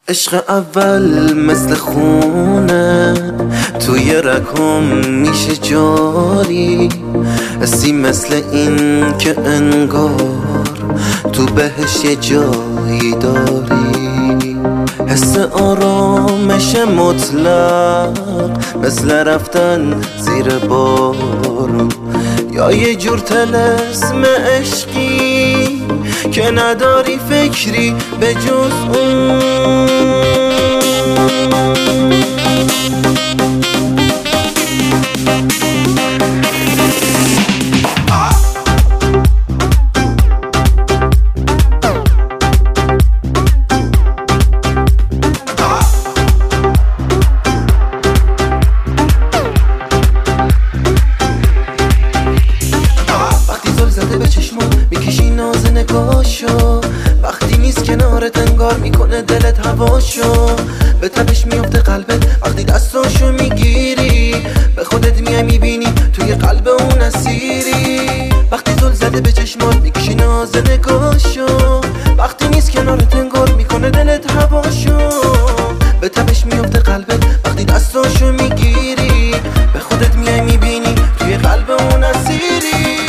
عشق اول مثل خونه توی رگم میشه جاری، حسی مثل این که انگار تو بهش یه جایی داری، حس آرامش مطلق مثل رفتن زیر بارون، یا یه جور طلسم عشقی که نداری فکری به جز اون. به چشمات میکشی ناز نگاشو، وقتی نیست کنارت انگار میکنه دلت هواشو، به تبش میفته قلبت وقتی دستاشو میگیری، به خودت میای میبینی توی قلب اون اسیری. وقتی زل زده به چشمات میکشی ناز نگاشو، وقتی نیست کنارت انگار میکنه دلت هواشو، به تبش میفته قلبت وقتی دستاشو میگیری، به خودت میای میبینی توی قلب اون اسیری.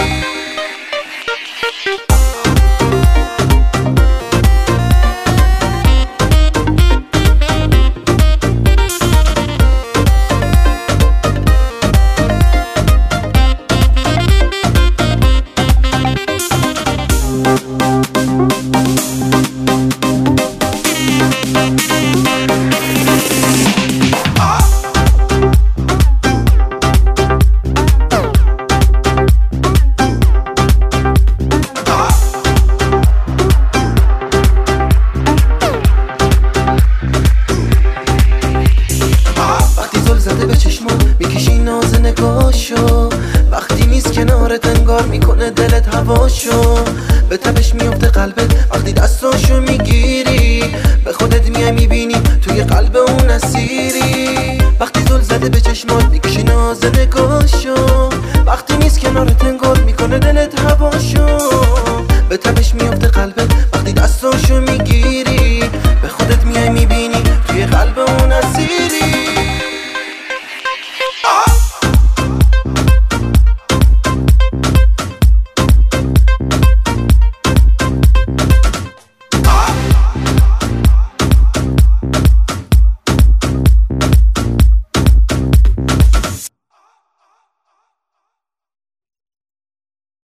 زده به چشمات میکشی ناز نگاشو، وقتی نیست کنارت انگار میکنه دلت هواشو، به تبش میفته قلبت وقتی دستاشو میگیری، به خودت میای میبینی توی قلب اون اسیری. وقتی زل زده به چشمات میکشی ناز نگاشو،